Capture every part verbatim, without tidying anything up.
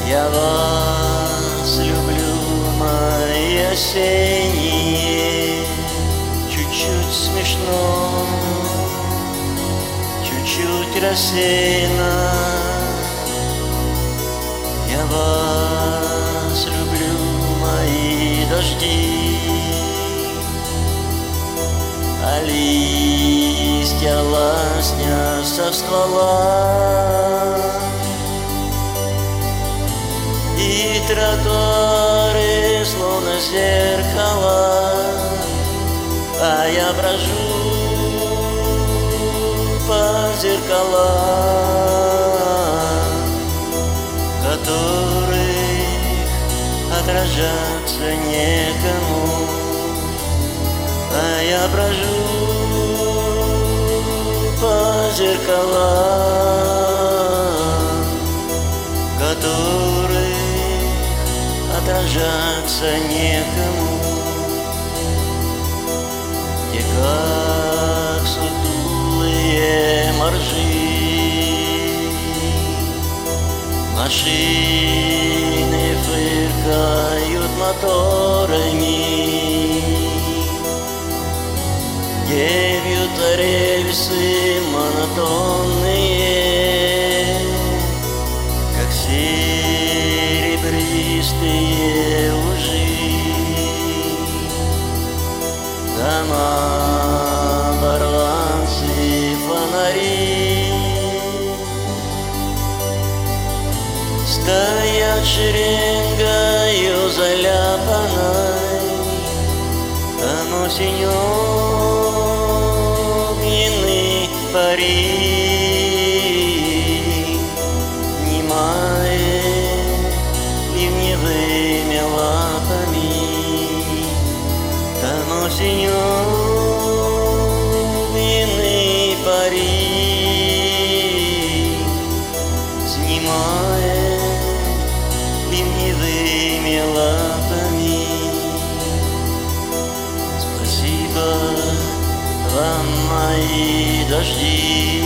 Я вас люблю, мои осенние, чуть-чуть смешно, чуть-чуть рассеяно. Я вас люблю, мои дожди, а листья лоснятся в стволах, и тротуары словно зеркала, а я брожу по зеркалам, в которых отражаться некому, а я брожу по зеркалам, в которых отражаться некому, и как сутулые моржи машины фыркают моторами, где бьют рельсы монотонные, как серебристые лужи. Дома, баранцы, фонари стоят шеренгою заляпанной, там осенью огненны пари, немая ливневыми лапами, там осенью огненны пари, снимая ливневыми лапами. Спасибо вам, мои дожди,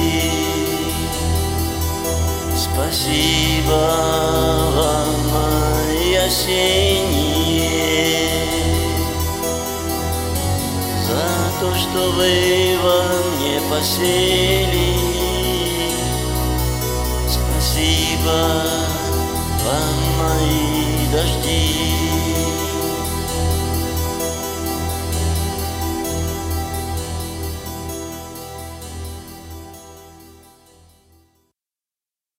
спасибо вам, мои осенние, за то, что вы во мне посели. Спасибо вам, мои дожди.